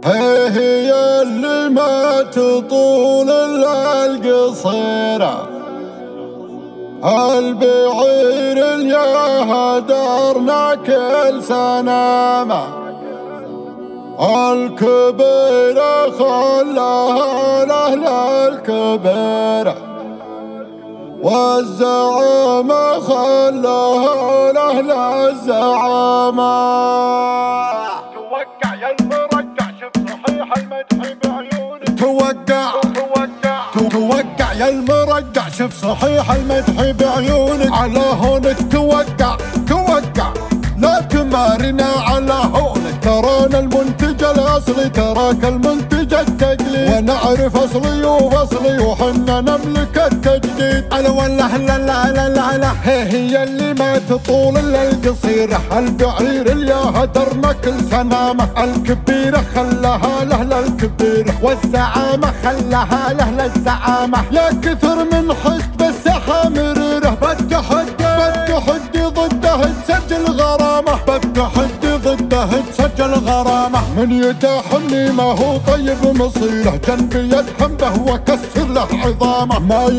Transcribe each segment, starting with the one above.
هي اللي ما تطول الا القصيرة، البعير اللي هدرنا كل سنامة، الكبيرة خلاها لأهل الكبيرة، والزعامة خلاها لأهل الزعامة. توقع يا المرقع شوف صحيح المدح بعيونك. توقع يا المرقع شوف صحيح المدح بعيونك. على هونك توقع لا تمارنا على هونك. ترانا المنتج الاصلي تراك المنتج التقليد، ونعرف اصلي وفصلي وحنا نملك التجديد. الا والله لا لا لا لا لا هي اللي ما تطول الا القصيرة، البعير اللي هدرنا كل سنامة، الكبيرة خلاها لاهل الكبيرة، والزعامة خلاها لاهل الزعامة. يا كثر من حسد بس حامريره، بالتحدي ضده تسجل غرامة، بالتحدي ضده تسجل غرامة. من يتاحني ما هو طيب مصيره، جنبي يدحم به وكسر له عظامه.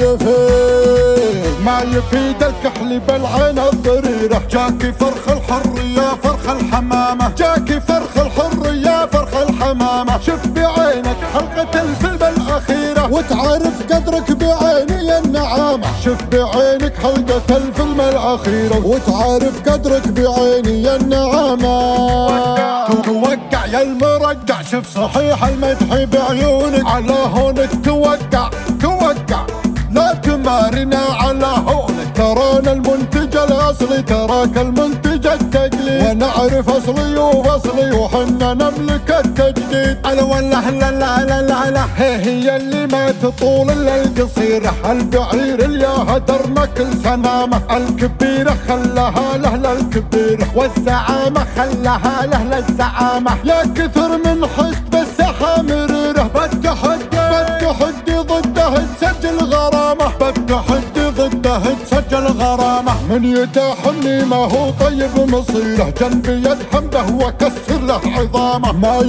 ما يفيد الكحل بالعين الضريرة، جاكي فرخ الحرية فرخ الحمامة، جاكي فرخ الحرية فرخ الحمامة. شوف بعينك حلقة الفيلم الأخيرة، وتعرف قدرك بعيني النعامة. شوف بعينك حلقة الفيلم الأخيرة، وتعرف قدرك بعيني النعامة. توقع يا المرقع شوف صحيح المدح بعيونك. على هونك توقع لا تمارنا على هونك. ترانا المنتج الاصلي تراك المنتج التقليد، ونعرف اصلي وفصلي وحنا نملك التجديد. الا والله لا لا لا لا لا هي اللي ما تطول الا القصيرة، البعير اللي هدرنا كل سنامة، الكبيرة خلاها لاهل الكبيرة، والزعامة خلاها لاهل الزعامة. يا كثر من حسد بس حامريره، بالتحدي ضده تسجل غرامة، بالتحدي ضده تسجل غرامة. من يتاحني ما هو طيب مصيره، جنبي يدحم به وكسر له عظامه.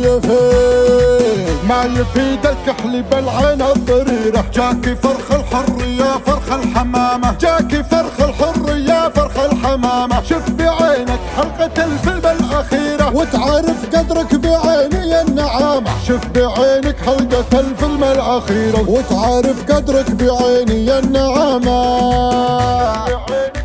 ما يفيد الكحل بالعين الضريرة، جاكي فرخ الحرية فرخ الحمامة، جاكي فرخ الحرية فرخ الحمامة. شوف بعينك حلقة الفيلم الأخيرة، وتعرف قدرك بعيني النعامة. شوف بعينك حلقة الفيلم الأخيرة، وتعرف قدرك بعيني النعامة.